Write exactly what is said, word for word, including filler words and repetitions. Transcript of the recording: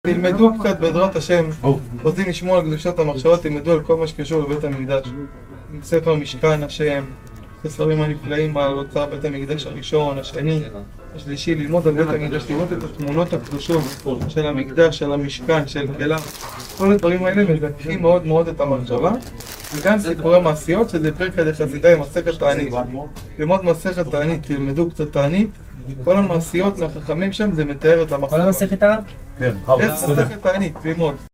תלמדו קצת בעזרת השם, רוצים לשמוע על קדושת המחשבות, תלמדו על כל מה שקשור לבית המקדש. ספר משכן השם, ספרים הנפלאים על אוצר בית המקדש הראשון, השני, השלישי, ללמוד על בית המקדש, לראות את התמונות הקדושות של המקדש, של המשכן, של כלה. כל הדברים האלה מזכים מאוד מאוד את המחשבה. וגם סיפורי מעשיות, שזה פרקא דחסידאי, מסכת תענית. ללמוד מסכת תענית, תלמדו קצת תענית. כל המעשיות מהחכמים שם זה מתאר את המחשבה. כל המסכת הרב? כן. איך מסכת תענית, ללמוד.